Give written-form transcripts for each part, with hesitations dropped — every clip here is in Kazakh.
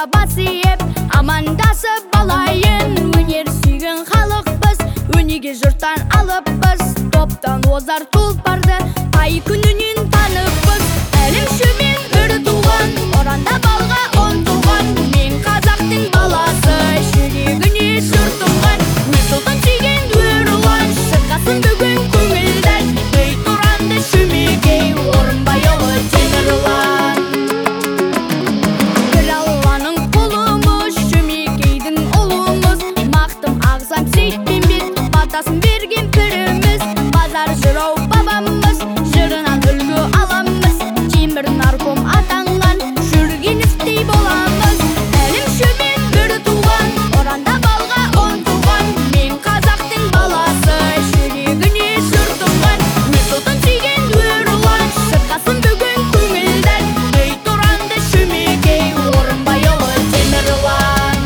Ортада бас иіп, амандасып балайын. Өнер сүйген халықпыз, өнеге жұрттан алыппыз. Топтан озар тұлпарды, ай күнінен таныппыз. Әлім шөмен бір туған, оранда балға 10 туған. Мен қазақтың баласы, жүрегіне жыр туған. Нұрсұлтан сүйген өрлан, шырқасын бүгін көңілден. Ей тұранды шөмекей, орынбай ұлы Темірлан. Бір Алланың құлымыз, шөмекейдің ұлымыз. Мақтым ағзам сейтпен бет, батасын берген піріміз. Базар жырау бабамыз, жырынан үлгі аламыз. Темір нарком атанған, жүргеністей боламыз. Әлім шөмен бір туған, оранда балға 10 туған. Мен қазақтың баласы, жүрегіне жыр туған. Нұрсұлтан сүйген өрлан, шырқасын бүгін көңілден. Ей тұранды шөмекей, орынбай ұлы Темірлан.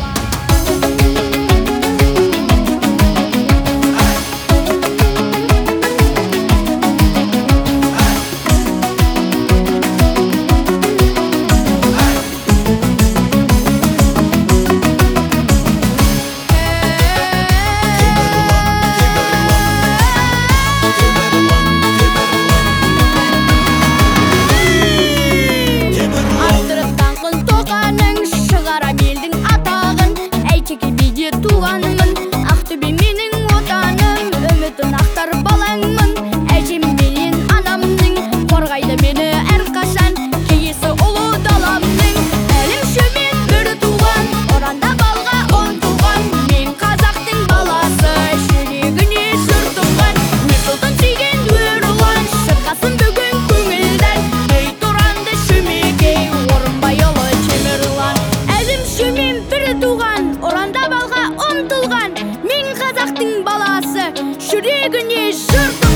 Арттырып даңқын тоқаның, шығара белдің атағын. Әйтеке биде туғанымын, Ақтөбе менің отаным. Үмітін ақтар балаңмын, әжем менен анамның. Қорғайды мені әрқашан, киесі ұлы даламның. Әлім шөмен бір туған, оранда балға 10 туған. Мен қазақтың баласы, жүрегіне жыр туған. Нұрсұлтан сүйген өрлан, шырқасын бүгін көңілден. Ей тұранды шөмекей, орынбай ұлы Темірлан. Әлім шөмен бір туған, оранда балға 10 туған. Мен қазақтың баласы, жүрегіне жыр туған.